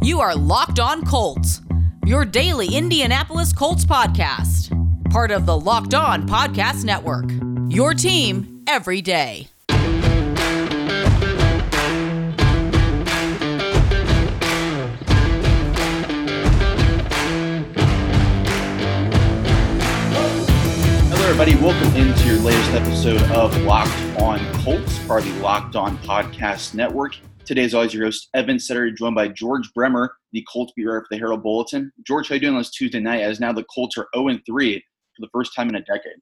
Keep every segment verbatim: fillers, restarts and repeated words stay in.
You are Locked On Colts, your daily Indianapolis Colts podcast. Part of the Locked On Podcast Network, your team every day. Hello, everybody. Welcome into your latest episode of Locked On Colts, part of the Locked On Podcast Network. Today, as always, your host, Evan Setter, joined by George Bremer, the Colts beat writer for the Herald Bulletin. George, how are you doing on this Tuesday night, as now the Colts are oh and three for the first time in a decade?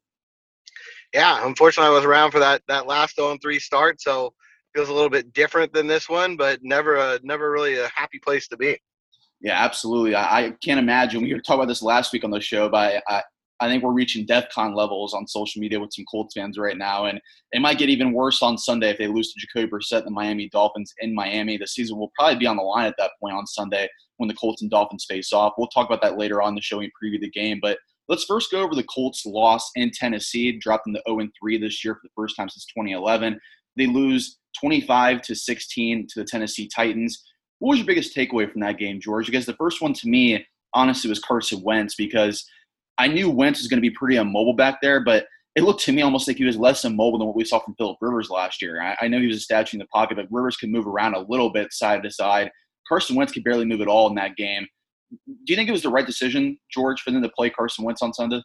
Yeah, unfortunately, I was around for that that last oh and three start, so it feels a little bit different than this one, but never a, never really a happy place to be. Yeah, absolutely. I, I can't imagine. We were talking about this last week on the show, but I, I think we're reaching DEFCON levels on social media with some Colts fans right now, and it might get even worse on Sunday if they lose to Jacoby Brissett and the Miami Dolphins in Miami. The season will probably be on the line at that point on Sunday when the Colts and Dolphins face off. We'll talk about that later on in the show and preview the game, but let's first go over the Colts' loss in Tennessee, dropped into oh and three this year for the first time since twenty eleven. They lose twenty-five to sixteen to the Tennessee Titans. What was your biggest takeaway from that game, George? Because the first one to me, honestly, was Carson Wentz, because I knew Wentz was going to be pretty immobile back there, but it looked to me almost like he was less immobile than what we saw from Phillip Rivers last year. I, I know he was a statue in the pocket, but Rivers could move around a little bit side to side. Carson Wentz could barely move at all in that game. Do you think it was the right decision, George, for them to play Carson Wentz on Sunday?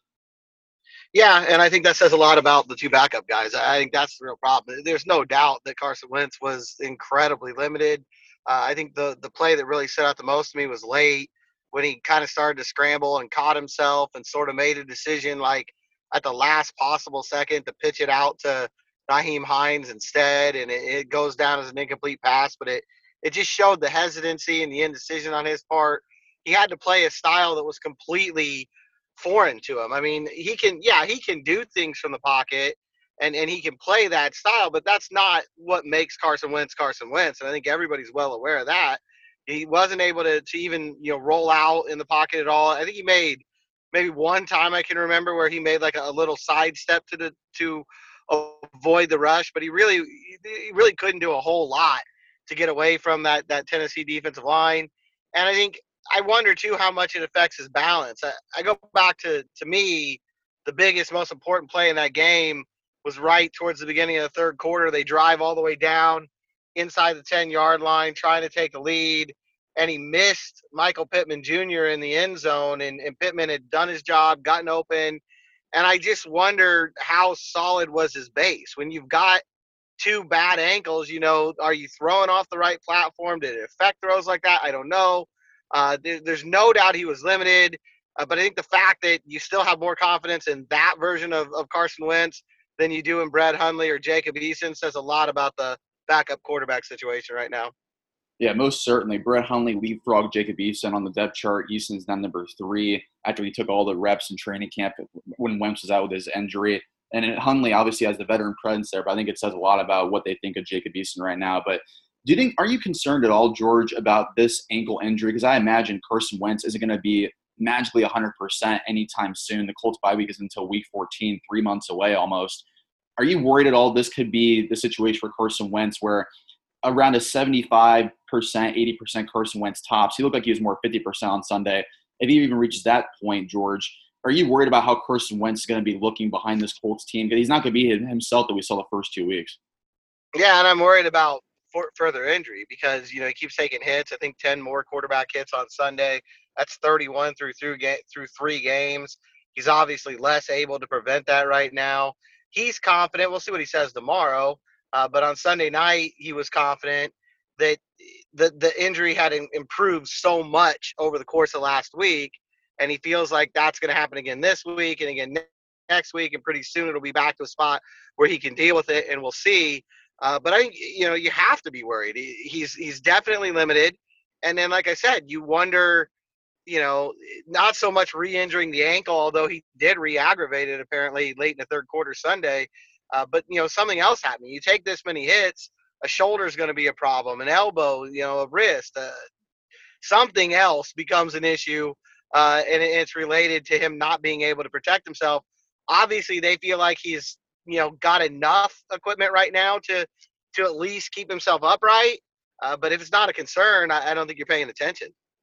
Yeah, and I think that says a lot about the two backup guys. I think that's the real problem. There's no doubt that Carson Wentz was incredibly limited. Uh, I think the the play that really stood out the most to me was late, when he kind of started to scramble and caught himself and sort of made a decision like at the last possible second to pitch it out to Nyheim Hines instead, and it, it goes down as an incomplete pass, but it, it just showed the hesitancy and the indecision on his part. He had to play a style that was completely foreign to him. I mean, he can, yeah, he can do things from the pocket, and, and he can play that style, but that's not what makes Carson Wentz Carson Wentz, and I think everybody's well aware of that. He wasn't able to, to even, you know, roll out in the pocket at all. I think he made maybe one time I can remember where he made like a, a little sidestep to the to avoid the rush, but he really he really couldn't do a whole lot to get away from that that Tennessee defensive line. And I think I wonder too how much it affects his balance. I, I go back to to me, the biggest, most important play in that game was right towards the beginning of the third quarter. They drive all the way down inside the ten-yard line, trying to take the lead, and he missed Michael Pittman Junior in the end zone, and, and Pittman had done his job, gotten open, and I just wondered how solid was his base. When you've got two bad ankles, you know, are you throwing off the right platform? Did it affect throws like that? I don't know. Uh, there, there's no doubt he was limited, uh, but I think the fact that you still have more confidence in that version of, of Carson Wentz than you do in Brett Hundley or Jacob Eason says a lot about the backup quarterback situation right now. Yeah, most certainly. Brett Hundley leapfrogged Jacob Eason on the depth chart. Eason's now number three after he took all the reps in training camp when Wentz was out with his injury. And Hundley obviously has the veteran presence there, but I think it says a lot about what they think of Jacob Eason right now. But do you think, are you concerned at all, George, about this ankle injury? Because I imagine Carson Wentz isn't going to be magically one hundred percent anytime soon. The Colts bye week is until week fourteen, three months away almost. Are you worried at all this could be the situation for Carson Wentz where around a seventy-five percent, eighty percent Carson Wentz tops? He looked like he was more fifty percent on Sunday. If he even reaches that point, George, are you worried about how Carson Wentz is going to be looking behind this Colts team? Because he's not going to be himself that we saw the first two weeks. Yeah, and I'm worried about for, further injury because, you know, he keeps taking hits. I think ten more quarterback hits on Sunday. That's thirty-one through, through, through three games. He's obviously less able to prevent that right now. He's confident. We'll see what he says tomorrow. Uh, but on Sunday night, he was confident that the, the injury had improved so much over the course of last week, and he feels like that's going to happen again this week and again next week, and pretty soon it'll be back to a spot where he can deal with it, and we'll see. Uh, but I think, you know, you have to be worried. He, he's he's definitely limited. And then, like I said, you wonder, you know, not so much re-injuring the ankle, although he did re-aggravate it apparently late in the third quarter Sunday. Uh, but, you know, something else happening. You take this many hits, a shoulder is going to be a problem, an elbow, you know, a wrist, uh, something else becomes an issue, uh, and it's related to him not being able to protect himself. Obviously, they feel like he's, you know, got enough equipment right now to to at least keep himself upright. Uh, but if it's not a concern, I, I don't think you're paying attention.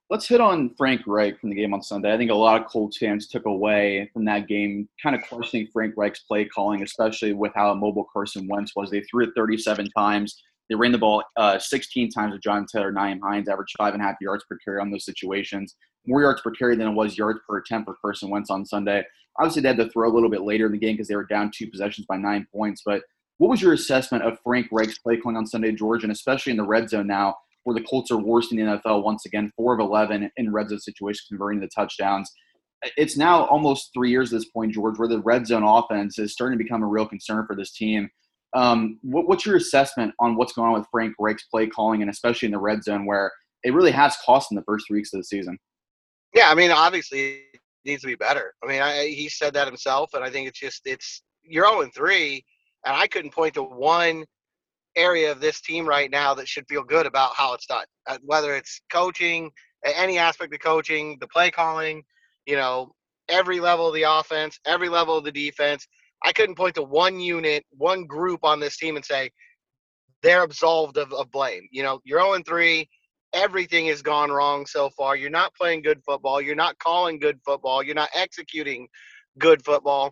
Let's hit on Frank Reich from the game on Sunday. I think a lot of Colts fans took away from that game, kind of questioning Frank Reich's play calling, especially with how immobile Carson Wentz was. They threw it thirty-seven times. They ran the ball uh, sixteen times with John Taylor, Nyheim Hines, averaged five and a half yards per carry on those situations. More yards per carry than it was yards per attempt for Carson Wentz on Sunday. Obviously, they had to throw a little bit later in the game because they were down two possessions by nine points. But what was your assessment of Frank Reich's play calling on Sunday, George, and especially in the red zone now, where the Colts are worse in the N F L once again, four of eleven in red zone situations, converting the touchdowns. It's now almost three years at this point, George, where the red zone offense is starting to become a real concern for this team. Um, what, what's your assessment on what's going on with Frank Reich's play calling, and especially in the red zone, where it really has cost in the first three weeks of the season? Yeah, I mean, obviously it needs to be better. I mean, I, he said that himself, and I think it's just it's you're oh and three, and I couldn't point to one area of this team right now that should feel good about how it's done, uh, whether it's coaching, any aspect of coaching, the play calling, you know, every level of the offense, every level of the defense. I couldn't point to one unit, one group on this team and say they're absolved of, of blame. You know, you're oh and three. Everything has gone wrong so far. You're not playing good football. You're not calling good football. You're not executing good football.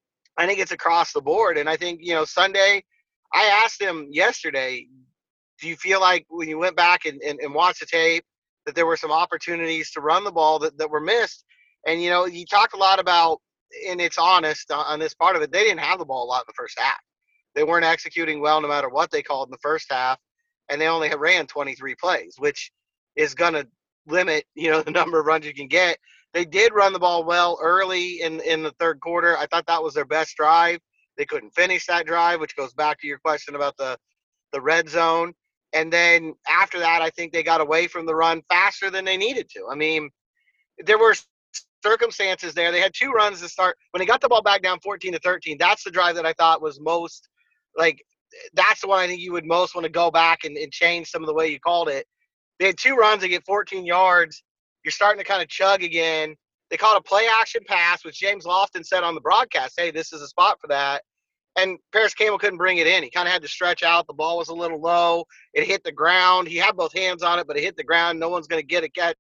I think it's across the board. And I think, you know, Sunday, I asked him yesterday, do you feel like when you went back and, and, and watched the tape that there were some opportunities to run the ball that, that were missed? And, you know, you talked a lot about, and it's honest on, on this part of it, they didn't have the ball a lot in the first half. They weren't executing well no matter what they called in the first half, and they only ran twenty-three plays, which is going to limit, you know, the number of runs you can get. They did run the ball well early in, in the third quarter. I thought that was their best drive. They couldn't finish that drive, which goes back to your question about the, the red zone. And then after that, I think they got away from the run faster than they needed to. I mean, there were circumstances there. They had two runs to start. When they got the ball back down fourteen to thirteen, that's the drive that I thought was most, like, that's the one I think you would most want to go back and, and change some of the way you called it. They had two runs to get fourteen yards. You're starting to kind of chug again. They called a play action pass, which James Lofton said on the broadcast, hey, this is a spot for that. And Paris Campbell couldn't bring it in. He kind of had to stretch out. The ball was a little low. It hit the ground. He had both hands on it, but it hit the ground. No one's going to get a catch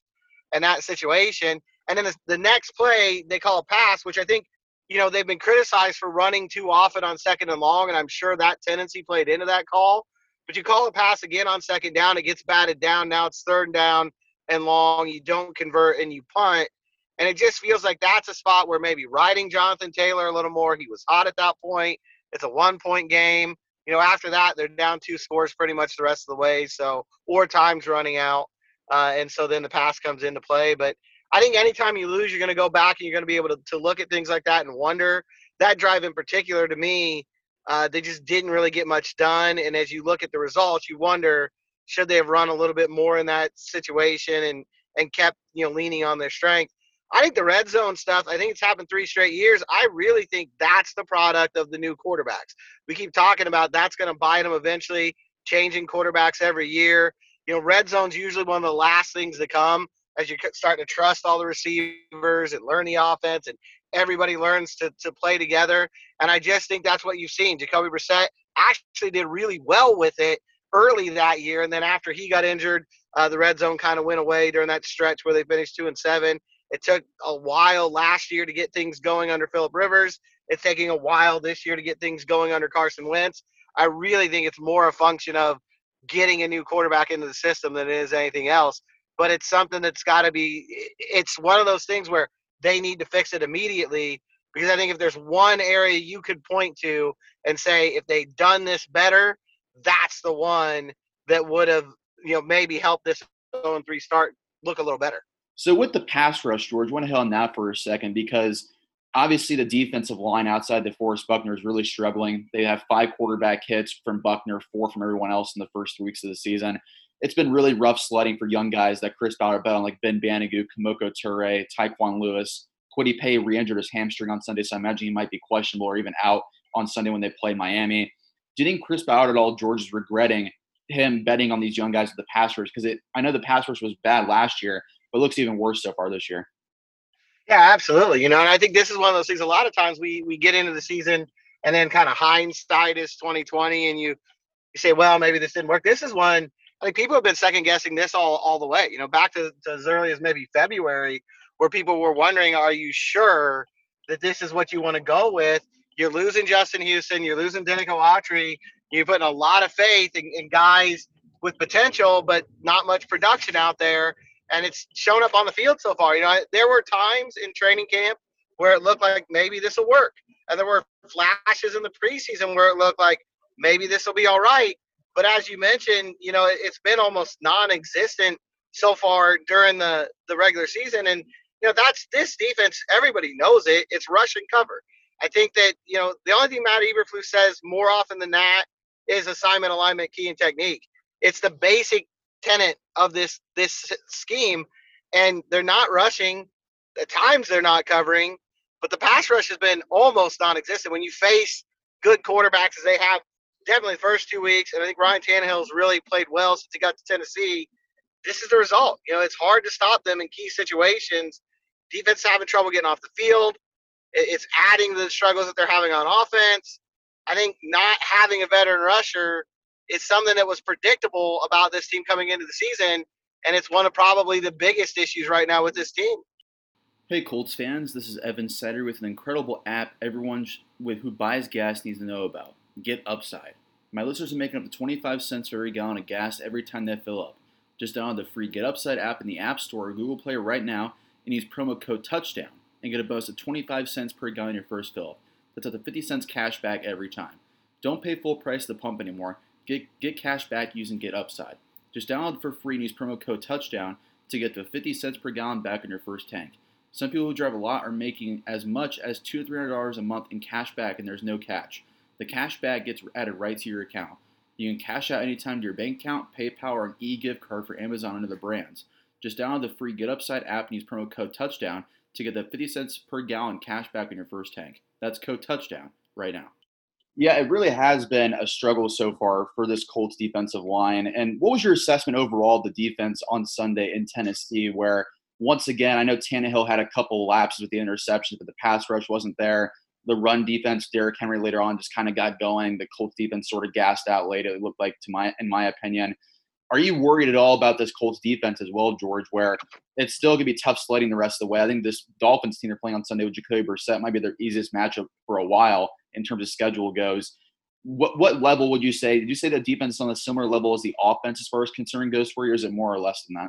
in that situation. And then the, the next play, they call a pass, which I think, you know, they've been criticized for running too often on second and long, and I'm sure that tendency played into that call. But you call a pass again on second down, it gets batted down. Now it's third down and long. You don't convert and you punt. And it just feels like that's a spot where maybe riding Jonathan Taylor a little more. He was hot at that point. It's a one-point game. You know, after that, they're down two scores pretty much the rest of the way. So, or time's running out. Uh, and so then the pass comes into play. But I think anytime you lose, you're going to go back and you're going to be able to, to look at things like that and wonder. That drive in particular, to me, uh, they just didn't really get much done. And as you look at the results, you wonder, should they have run a little bit more in that situation and, and kept, you know, leaning on their strength? I think the red zone stuff, I think it's happened three straight years. I really think that's the product of the new quarterbacks. We keep talking about that's going to bite them eventually, changing quarterbacks every year. You know, red zone's usually one of the last things to come as you start to trust all the receivers and learn the offense and everybody learns to, to play together. And I just think that's what you've seen. Jacoby Brissett actually did really well with it early that year. And then after he got injured, uh, the red zone kind of went away during that stretch where they finished two and seven. It took a while last year to get things going under Phillip Rivers. It's taking a while this year to get things going under Carson Wentz. I really think it's more a function of getting a new quarterback into the system than it is anything else. But it's something that's got to be – it's one of those things where they need to fix it immediately, because I think if there's one area you could point to and say if they'd done this better, that's the one that would have, you know, maybe helped this oh and three start look a little better. So with the pass rush, George, I want to hit on that for a second, because obviously the defensive line outside the Forrest Buckner is really struggling. They have five quarterback hits from Buckner, four from everyone else in the first three weeks of the season. It's been really rough sledding for young guys that Chris Ballard bet on, like Ben Banogu, Kamoko Toure, Tyquan Lewis. Kwity Paye re-injured his hamstring on Sunday, so I imagine he might be questionable or even out on Sunday when they play Miami. Do you think Chris Ballard at all, George, is regretting him betting on these young guys with the pass rush? Because I know the pass rush was bad last year, but it looks even worse so far this year. Yeah, absolutely. You know, and I think this is one of those things. A lot of times we we get into the season and then kind of hindsight is twenty twenty, and you, you say, well, maybe this didn't work. This is one I think people have been second guessing this all, all the way, you know, back to, to as early as maybe February, where people were wondering, are you sure that this is what you want to go with? You're losing Justin Houston, you're losing Denico Autry, you're putting a lot of faith in, in guys with potential, but not much production out there. And it's shown up on the field so far. You know, there were times in training camp where it looked like maybe this will work. And there were flashes in the preseason where it looked like maybe this will be all right. But as you mentioned, you know, it's been almost non-existent so far during the, the regular season. And, you know, that's this defense. Everybody knows it. It's rush and cover. I think that, you know, the only thing Matt Eberflus says more often than that is assignment, alignment, key, and technique. It's the basic tenet of this this scheme. And they're not rushing. At times they're not covering. But the pass rush has been almost non-existent. When you face good quarterbacks as they have definitely the first two weeks, and I think Ryan Tannehill's really played well since he got to Tennessee, this is the result. You know, it's hard to stop them in key situations. Defense having trouble getting off the field. It's adding to the struggles that they're having on offense. I think not having a veteran rusher is something that was predictable about this team coming into the season, and it's one of probably the biggest issues right now with this team. Hey Colts fans, this is Evan Setter with an incredible app everyone sh- with who buys gas needs to know about. Get Upside. My listeners are making up to twenty-five cents for every gallon of gas every time they fill up. Just download the free Get Upside app in the App Store or Google Play right now and use promo code TOUCHDOWN and get a bonus of twenty-five cents per gallon your first fill. That's up to fifty cents cash back every time. Don't pay full price at the pump anymore. Get get cash back using Get Upside. Just download it for free and use promo code TOUCHDOWN to get the fifty cents per gallon back on your first tank. Some people who drive a lot are making as much as two hundred to three hundred dollars a month in cash back, and there's no catch. The cash back gets added right to your account. You can cash out anytime to your bank account, PayPal, or an e-gift card for Amazon and other brands. Just download the free Get Upside app and use promo code TOUCHDOWN to get the fifty cents per gallon cash back on your first tank. That's code TOUCHDOWN right now. Yeah, it really has been a struggle so far for this Colts defensive line. And what was your assessment overall of the defense on Sunday in Tennessee, where once again, I know Tannehill had a couple lapses with the interceptions, but the pass rush wasn't there. The run defense, Derrick Henry later on just kind of got going. The Colts defense sort of gassed out late, it looked like, to my in my opinion. Are you worried at all about this Colts defense as well, George, where it's still going to be tough sledding the rest of the way? I think this Dolphins team they're playing on Sunday with Jacoby Brissett might be their easiest matchup for a while in terms of schedule goes. What what level would you say? Did you say the defense is on a similar level as the offense as far as concern goes for you, or is it more or less than that?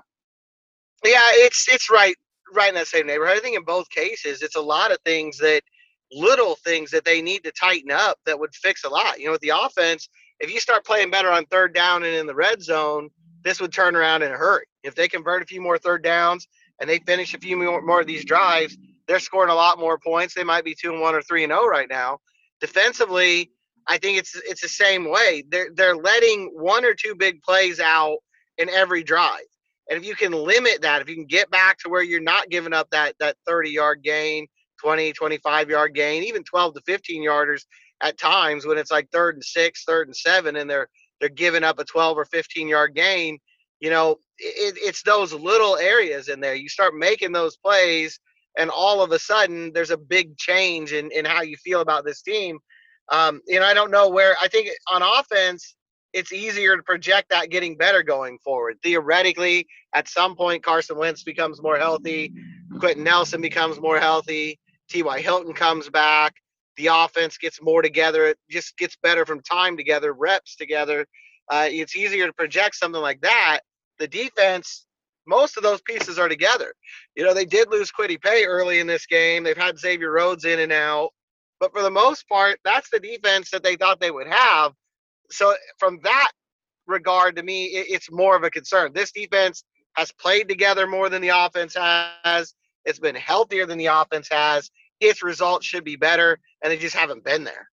Yeah, it's it's right right in that same neighborhood. I think in both cases, it's a lot of things that little things that they need to tighten up that would fix a lot. You know, with the offense, if you start playing better on third down and in the red zone, this would turn around in a hurry. If they convert a few more third downs and they finish a few more, more of these drives, they're scoring a lot more points. They might be two and one or three and zero right now. Defensively, I think it's it's the same way. They're they're letting one or two big plays out in every drive. And if you can limit that, if you can get back to where you're not giving up that that thirty-yard gain, twenty, twenty-five-yard gain, even twelve to fifteen-yarders at times when it's like third and six, third and seven, and they're they're giving up a twelve or fifteen-yard gain, you know, it, it's those little areas in there. You start making those plays, and all of a sudden there's a big change in, in how you feel about this team. Um, you know, I don't know where – I think on offense – it's easier to project that getting better going forward. Theoretically, at some point, Carson Wentz becomes more healthy. Quentin Nelson becomes more healthy. T Y. Hilton comes back. The offense gets more together. It just gets better from time together, reps together. Uh, it's easier to project something like that. The defense, most of those pieces are together. You know, they did lose Kwity Paye early in this game. They've had Xavier Rhodes in and out. But for the most part, that's the defense that they thought they would have. So from that regard, to me, it's more of a concern. This defense has played together more than the offense has. It's been healthier than the offense has. Its results should be better, and they just haven't been there.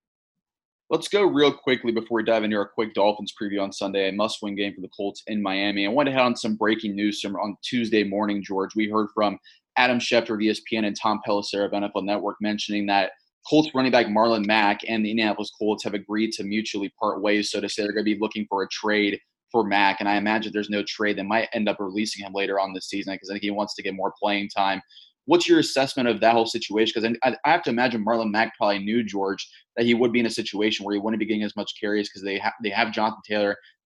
Let's go real quickly before we dive into our quick Dolphins preview on Sunday, a must-win game for the Colts in Miami. I want to head on some breaking news from on Tuesday morning, George. We heard from Adam Schefter of E S P N and Tom Pelissero of N F L Network mentioning that Colts running back Marlon Mack and the Indianapolis Colts have agreed to mutually part ways, so to say. They're going to be looking for a trade for Mack, and I imagine there's no trade. They might end up releasing him later on this season because I think he wants to get more playing time. What's your assessment of that whole situation? Because I, I have to imagine Marlon Mack probably knew, George, that he would be in a situation where he wouldn't be getting as much carries because they, ha- they have Jonathan Taylor,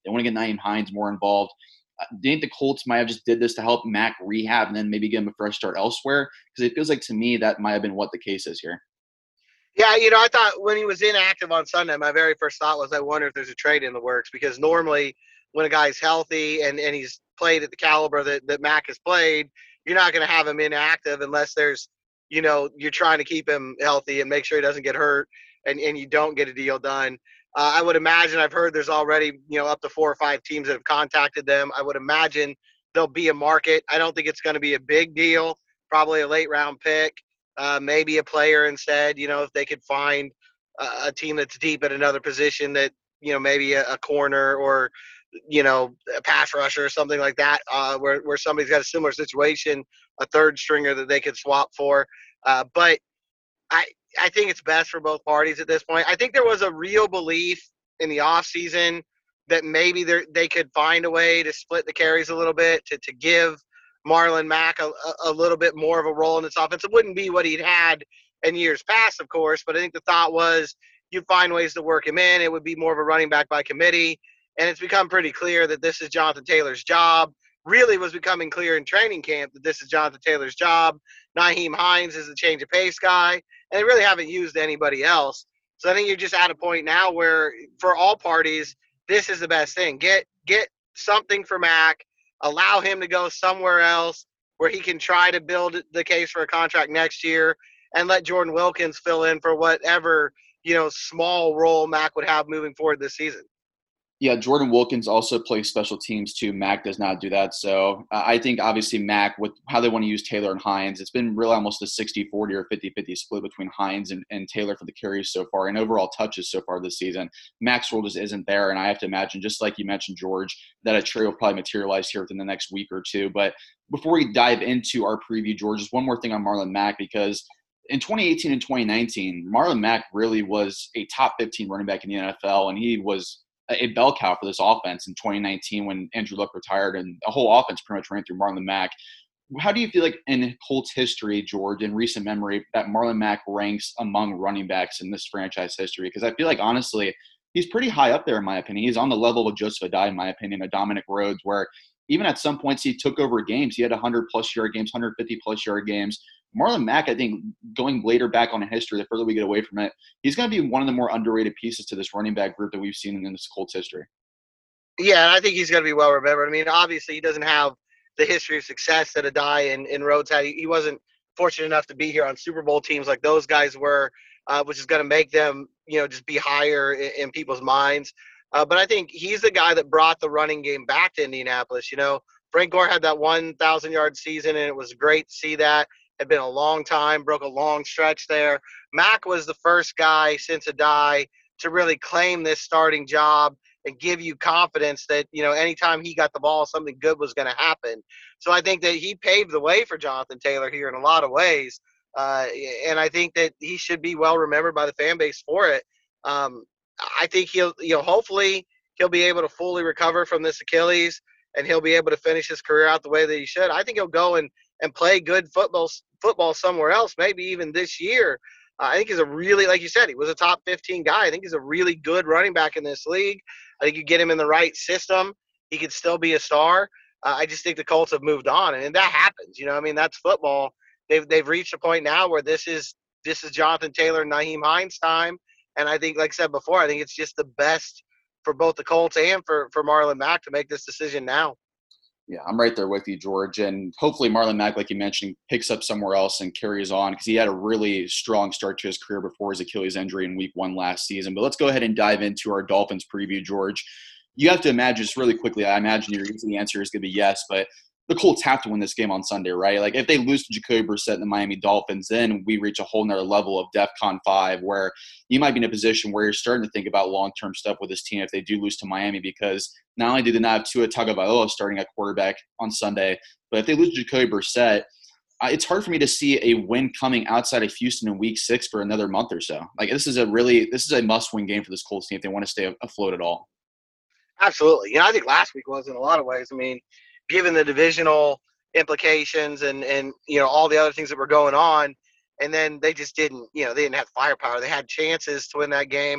They want to get Nyheim Hines more involved. Uh, do you think the Colts might have just did this to help Mac rehab and then maybe give him a fresh start elsewhere? Because it feels like to me that might have been what the case is here. Yeah, you know, I thought when he was inactive on Sunday, my very first thought was I wonder if there's a trade in the works, because normally when a guy's healthy and, and he's played at the caliber that, that Mac has played, you're not going to have him inactive unless there's, you know, you're trying to keep him healthy and make sure he doesn't get hurt and, and you don't get a deal done. Uh, I would imagine, I've heard there's already, you know, up to four or five teams that have contacted them. I would imagine there'll be a market. I don't think it's going to be a big deal, probably a late round pick. Uh, maybe a player instead, you know, if they could find uh, a team that's deep at another position that, you know, maybe a, a corner or, you know, a pass rusher or something like that, uh, where, where somebody's got a similar situation, a third stringer that they could swap for. Uh, but I, I think it's best for both parties at this point. I think there was a real belief in the offseason that maybe they could find a way to split the carries a little bit, to, to give Marlon Mack a, a little bit more of a role in this offense. It wouldn't be what he'd had in years past, of course, but I think the thought was you'd find ways to work him in. It would be more of a running back by committee. And it's become pretty clear that this is Jonathan Taylor's job. Really was becoming clear in training camp that this is Jonathan Taylor's job. Nyheim Hines is the change of pace guy, and they really haven't used anybody else. So I think you're just at a point now where for all parties, this is the best thing. Get get something for Mack. Allow him to go somewhere else where he can try to build the case for a contract next year, and let Jordan Wilkins fill in for whatever, you know, small role Mack would have moving forward this season. Yeah, Jordan Wilkins also plays special teams too. Mac does not do that. So uh, I think obviously Mac, with how they want to use Taylor and Hines, it's been really almost a sixty forty or fifty fifty split between Hines and, and Taylor for the carries so far and overall touches so far this season. Mac's role just isn't there. And I have to imagine, just like you mentioned, George, that a trade will probably materialize here within the next week or two. But before we dive into our preview, George, just one more thing on Marlon Mack, because in twenty eighteen and twenty nineteen, Marlon Mack really was a top fifteen running back in the N F L, and he was a bell cow for this offense in twenty nineteen when Andrew Luck retired, and the whole offense pretty much ran through Marlon Mack. How do you feel like in Colts history, George, in recent memory, that Marlon Mack ranks among running backs in this franchise history? Because I feel like, honestly, he's pretty high up there in my opinion. He's on the level of Joseph Adai, in my opinion, a Dominic Rhodes, where even at some points he took over games. He had one hundred plus yard games, one hundred fifty plus yard games. Marlon Mack, I think, going later back on in history, the further we get away from it, he's going to be one of the more underrated pieces to this running back group that we've seen in this Colts history. Yeah, and I think he's going to be well remembered. I mean, obviously, he doesn't have the history of success that Adai and, and Rhodes had. He, he wasn't fortunate enough to be here on Super Bowl teams like those guys were, uh, which is going to make them, you know, just be higher in, in people's minds. Uh, but I think he's the guy that brought the running game back to Indianapolis. You know, Frank Gore had that one thousand yard season, and it was great to see that. Had been a long time, broke a long stretch there. Mack was the first guy since Adai to really claim this starting job and give you confidence that, you know, anytime he got the ball, something good was going to happen. So I think that he paved the way for Jonathan Taylor here in a lot of ways. Uh, and I think that he should be well remembered by the fan base for it. Um, I think he'll, you know, hopefully he'll be able to fully recover from this Achilles and he'll be able to finish his career out the way that he should. I think he'll go and, and play good football football somewhere else, maybe even this year. Uh, I think he's a really, like you said, he was a top fifteen guy. I think he's a really good running back in this league. I think you get him in the right system, he could still be a star. Uh, I just think the Colts have moved on, and, and that happens. You know, I mean, that's football. They've they've reached a point now where this is this is Jonathan Taylor and Nyheim Hines time, and I think, like I said before, I think it's just the best for both the Colts and for, for Marlon Mack to make this decision now. Yeah, I'm right there with you, George. And hopefully Marlon Mack, like you mentioned, picks up somewhere else and carries on, because he had a really strong start to his career before his Achilles injury in week one last season. But let's go ahead and dive into our Dolphins preview, George. You have to imagine, just really quickly, I imagine your easy answer is going to be yes, but the Colts have to win this game on Sunday, right? Like, if they lose to Jacoby Brissett and the Miami Dolphins, then we reach a whole nother level of DEFCON five, where you might be in a position where you're starting to think about long-term stuff with this team if they do lose to Miami, because not only do they not have Tua Tagovailoa starting at quarterback on Sunday, but if they lose to Jacoby Brissett, uh, it's hard for me to see a win coming outside of Houston in week six for another month or so. Like, this is a really – this is a must-win game for this Colts team if they want to stay afloat at all. Absolutely. You know, I think last week was in a lot of ways. I mean, given the divisional implications and, and, you know, all the other things that were going on, and then they just didn't, you know, they didn't have firepower. They had chances to win that game.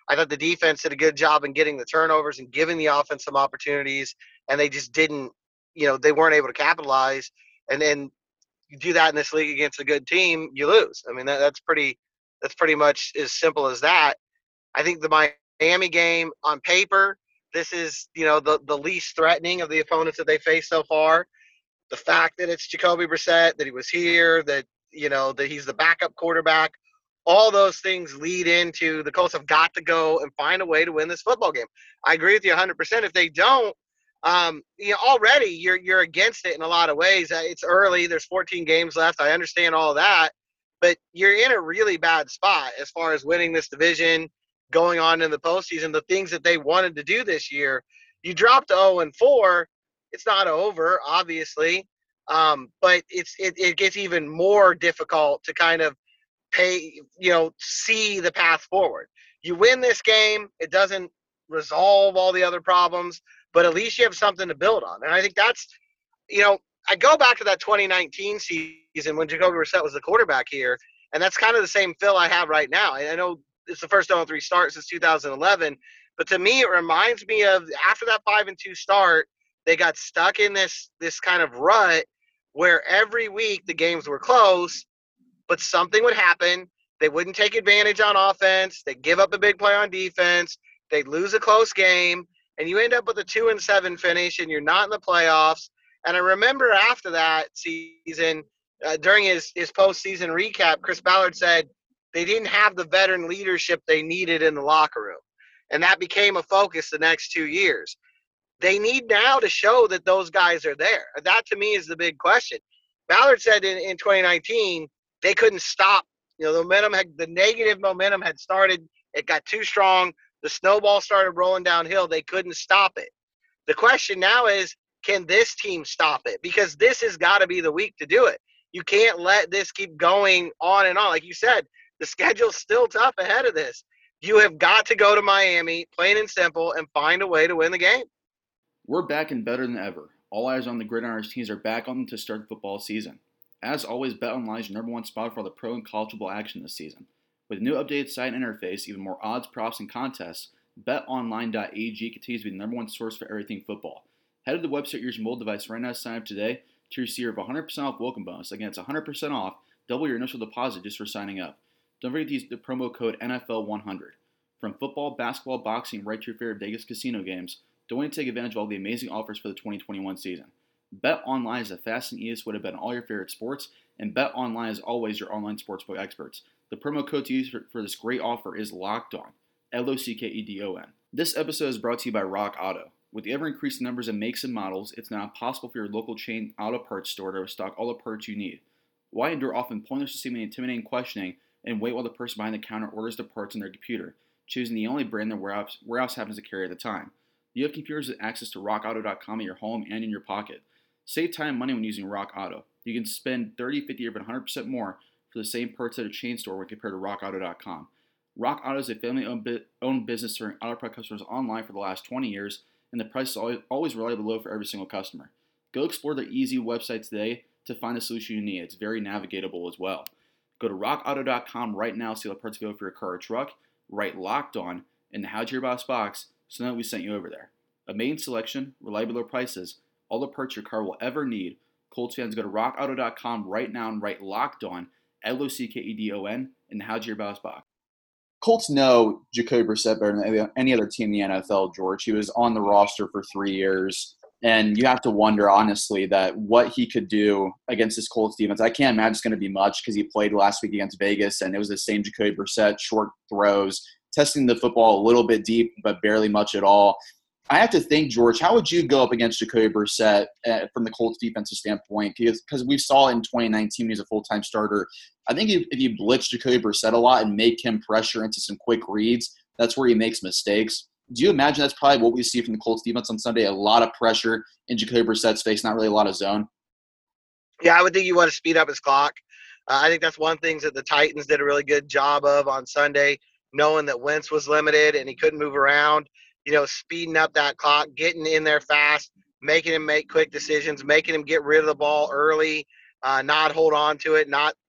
I thought the defense did a good job in getting the turnovers and giving the offense some opportunities, and they just didn't, you know, they weren't able to capitalize. And then you do that in this league against a good team, you lose. I mean, that, that's pretty, that's pretty much as simple as that. I think the Miami game on paper, this is, you know, the, the least threatening of the opponents that they faced so far. The fact that it's Jacoby Brissett, that he was here, that, you know, that he's the backup quarterback, all those things lead into the Colts have got to go and find a way to win this football game. I agree with you one hundred percent. If they don't, um, you know, already you're you're against it in a lot of ways. It's early. There's fourteen games left. I understand all that. But you're in a really bad spot as far as winning this division, going on in the postseason, the things that they wanted to do this year. You dropped to oh and four. It's not over, obviously, um, but it's it, it gets even more difficult to kind of pay, you know, see the path forward. You win this game, it doesn't resolve all the other problems, but at least you have something to build on. And I think that's, you know, I go back to that twenty nineteen season when Jacoby Brissett was the quarterback here, and that's kind of the same feel I have right now. I know it's the first oh and three start since two thousand eleven, but to me it reminds me of after that five and two start, they got stuck in this this kind of rut where every week the games were close, but something would happen. They wouldn't take advantage on offense. They'd give up a big play on defense. They'd lose a close game, and you end up with a two and seven finish, and you're not in the playoffs. And I remember after that season, uh, during his his postseason recap, Chris Ballard said they didn't have the veteran leadership they needed in the locker room, and that became a focus the next two years. They need now to show that those guys are there. That, to me, is the big question. Ballard said in, in twenty nineteen, they couldn't stop. You know, the momentum had, the negative momentum had started. It got too strong. The snowball started rolling downhill. They couldn't stop it. The question now is, can this team stop it? Because this has got to be the week to do it. You can't let this keep going on and on. Like you said, the schedule's still tough ahead of this. You have got to go to Miami, plain and simple, and find a way to win the game. We're back and better than ever. All eyes on the Gridironers teams are back on them to start the football season. As always, BetOnline is your number one spot for all the pro and college football action this season. With a new updated site and interface, even more odds, props, and contests, bet online dot a g continues to be the number one source for everything football. Head to the website using your mobile device right now to sign up today to receive your one hundred percent off welcome bonus. Again, it's one hundred percent off, double your initial deposit just for signing up. Don't forget to use the promo code N F L one hundred. From football, basketball, boxing, right to your favorite Vegas casino games, don't wait to take advantage of all the amazing offers for the twenty twenty-one season. BetOnline is the fast and easiest way to bet on all your favorite sports, and BetOnline is always your online sportsbook experts. The promo code to use for, for this great offer is LOCKEDON, L O C K E D O N. This episode is brought to you by Rock Auto. With the ever-increasing numbers of makes and models, it's now possible for your local chain auto parts store to stock all the parts you need. Why endure often pointless to seemingly intimidating questioning and wait while the person behind the counter orders the parts on their computer, choosing the only brand their warehouse, warehouse happens to carry at the time? You have computers with access to rock auto dot com at your home and in your pocket. Save time and money when using Rock Auto. You can spend thirty, fifty, or even one hundred percent more for the same parts at a chain store when compared to rock auto dot com. Rock Auto is a family-owned business serving auto part customers online for the last twenty years, and the price is always, always reliably low for every single customer. Go explore their easy website today to find the solution you need. It's very navigatable as well. Go to rock auto dot com right now to see all the parts available for your car or truck. Write Locked On in the How'd You Hear About Us box so know that we sent you over there. Amazing selection, reliable low prices, all the parts your car will ever need. Colts fans, go to rock auto dot com right now and write Locked On, L O C K E D O N, in the How'd You Hear About Us box. Colts know Jacoby Brissett better than any other team in the N F L, George. He was on the roster for three years, and you have to wonder, honestly, that what he could do against this Colts defense. I can't imagine it's going to be much because he played last week against Vegas, and it was the same Jacoby Brissett, short throws, testing the football a little bit deep, but barely much at all. I have to think, George, how would you go up against Jacoby Brissett uh, from the Colts defensive standpoint? Because because we saw in twenty nineteen when he was a full-time starter. I think if, if you blitz Jacoby Brissett a lot and make him pressure into some quick reads, that's where he makes mistakes. Do you imagine that's probably what we see from the Colts defense on Sunday? A lot of pressure in Jacoby Brissett's face, not really a lot of zone. Yeah, I would think you want to speed up his clock. Uh, I think that's one thing that the Titans did a really good job of on Sunday, knowing that Wentz was limited and he couldn't move around. You know, speeding up that clock, getting in there fast, making him make quick decisions, making him get rid of the ball early, uh, not hold on to it, not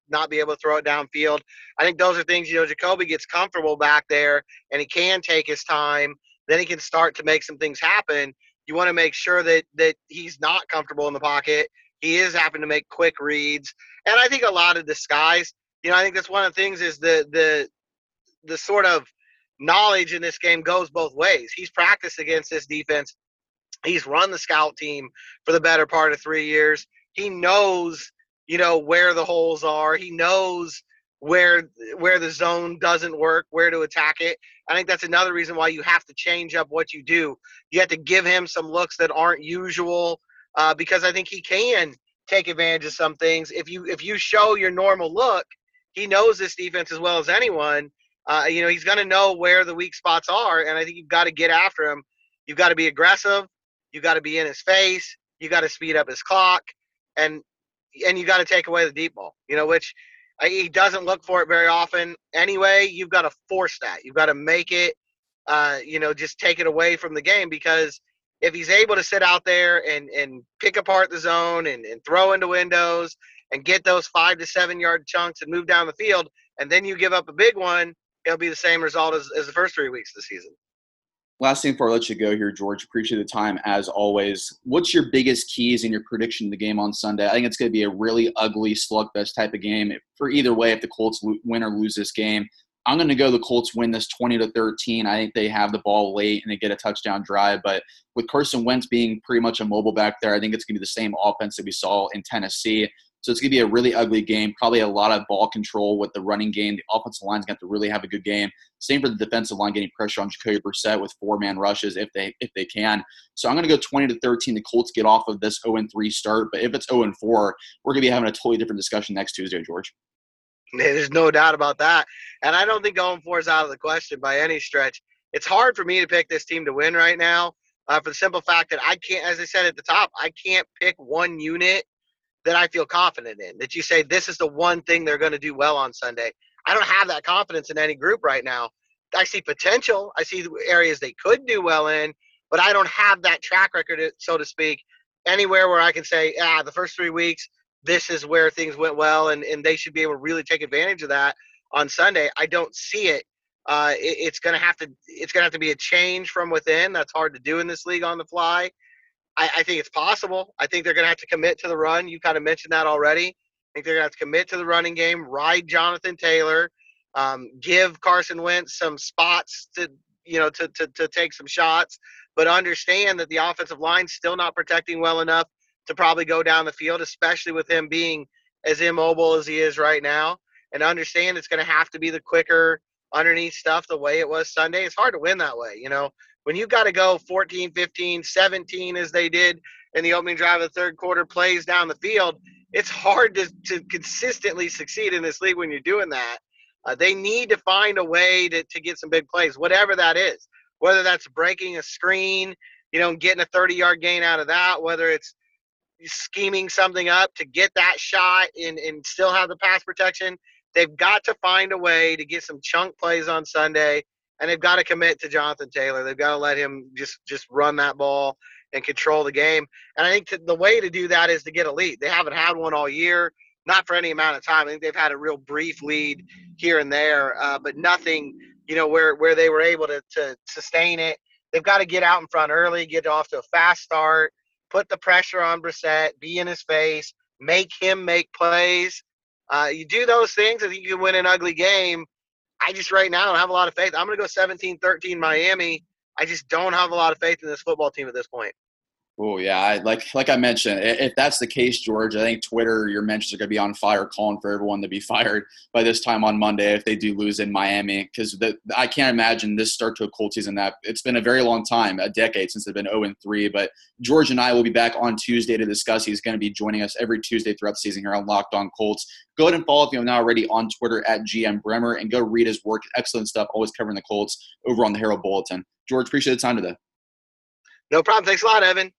not be able to throw it downfield. I think those are things, you know, Jacoby gets comfortable back there and he can take his time. Then he can start to make some things happen. You want to make sure that that he's not comfortable in the pocket. He is having to make quick reads. And I think a lot of disguise, you know, I think that's one of the things is the the the sort of knowledge in this game goes both ways. He's practiced against this defense. He's run the scout team for the better part of three years. He knows, you know, where the holes are. He knows where where the zone doesn't work, where to attack it. I think that's another reason why you have to change up what you do. You have to give him some looks that aren't usual, uh, because I think he can take advantage of some things. If you if you show your normal look, he knows this defense as well as anyone. Uh, you know, he's going to know where the weak spots are, and I think you've got to get after him. You've got to be aggressive. You've got to be in his face. You got to speed up his clock, and and you got to take away the deep ball, you know, which – he doesn't look for it very often anyway. You've got to force that. You've got to make it, uh, you know, just take it away from the game, because if he's able to sit out there and, and pick apart the zone and, and throw into windows and get those five to seven yard chunks and move down the field, and then you give up a big one, it'll be the same result as, as the first three weeks of the season. Last thing before I let you go here, George, appreciate the time as always. What's your biggest keys in your prediction of the game on Sunday? I think it's going to be a really ugly slugfest type of game for either way. If the Colts win or lose this game, I'm going to go the Colts win this twenty to thirteen. I think they have the ball late and they get a touchdown drive. But with Carson Wentz being pretty much immobile back there, I think it's going to be the same offense that we saw in Tennessee. So it's going to be a really ugly game, probably a lot of ball control with the running game. The offensive line's going to have to really have a good game. Same for the defensive line, getting pressure on Jacoby Brissett with four-man rushes if they if they can. So I'm going to go twenty to thirteen. The Colts get off of this oh and three start. But if it's oh and four, we're going to be having a totally different discussion next Tuesday, George. There's no doubt about that. And I don't think oh and four is out of the question by any stretch. It's hard for me to pick this team to win right now, uh, for the simple fact that I can't, as I said at the top, I can't pick one unit that I feel confident in, that you say this is the one thing they're going to do well on Sunday. I don't have that confidence in any group right now. I see potential. I see areas they could do well in, but I don't have that track record, so to speak, anywhere where I can say, ah, the first three weeks, this is where things went well, and, and they should be able to really take advantage of that on Sunday. I don't see it. Uh, it it's going to have to it's going to have to be a change from within. That's hard to do in this league on the fly. I, I think it's possible. I think they're going to have to commit to the run. You kind of mentioned that already. I think they're going to have to commit to the running game, ride Jonathan Taylor, um, give Carson Wentz some spots to, you know, to, to, to take some shots, but understand that the offensive line's still not protecting well enough to probably go down the field, especially with him being as immobile as he is right now. And understand it's going to have to be the quicker underneath stuff the way it was Sunday. It's hard to win that way, you know. When you've got to go fourteen, fifteen, seventeen, as they did in the opening drive of the third quarter, plays down the field, it's hard to, to consistently succeed in this league when you're doing that. Uh, they need to find a way to, to get some big plays, whatever that is, whether that's breaking a screen, you know, and getting a thirty-yard gain out of that, whether it's scheming something up to get that shot and, and still have the pass protection. They've got to find a way to get some chunk plays on Sunday. And they've got to commit to Jonathan Taylor. They've got to let him just, just run that ball and control the game. And I think to, the way to do that is to get a lead. They haven't had one all year, not for any amount of time. I think they've had a real brief lead here and there, uh, but nothing, you know, where, where they were able to, to sustain it. They've got to get out in front early, get off to a fast start, put the pressure on Brissett, be in his face, make him make plays. Uh, you do those things, I think you can win an ugly game. I just right now don't have a lot of faith. I'm going to go seventeen thirteen Miami. I just don't have a lot of faith in this football team at this point. Oh, yeah. I, like like I mentioned, if that's the case, George, I think Twitter, your mentions are going to be on fire calling for everyone to be fired by this time on Monday if they do lose in Miami, because I can't imagine this start to a Colts season. That it's been a very long time, a decade since they've been oh and three. But George and I will be back on Tuesday to discuss. He's going to be joining us every Tuesday throughout the season here on Locked On Colts. Go ahead and follow if you have not already on Twitter at G M Bremer, and go read his work. Excellent stuff, always covering the Colts over on the Herald Bulletin. George, appreciate the time today. No problem. Thanks a lot, Evan.